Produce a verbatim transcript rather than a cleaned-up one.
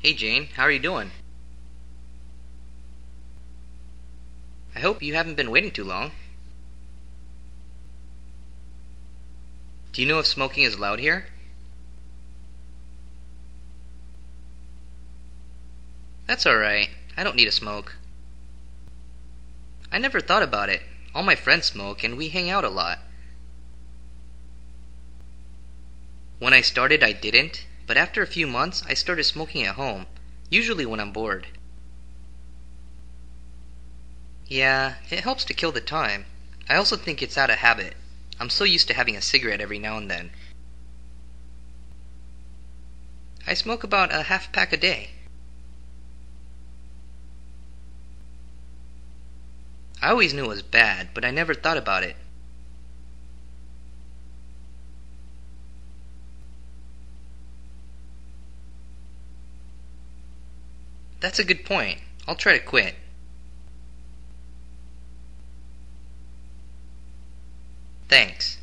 Hey Jane, how are you doing? I hope you haven't been waiting too long. Do you know if smoking is allowed here? That's alright. I don't need a smoke. I never thought about it. All my friends smoke and we hang out a lot. When I started, I didn't, but after a few months, I started smoking at home, usually when I'm bored. Yeah, it helps to kill the time. I also think it's out of habit. I'm so used to having a cigarette every now and then. I smoke about a half pack a day. I always knew it was bad, but I never thought about it. That's a good point. I'll try to quit. Thanks.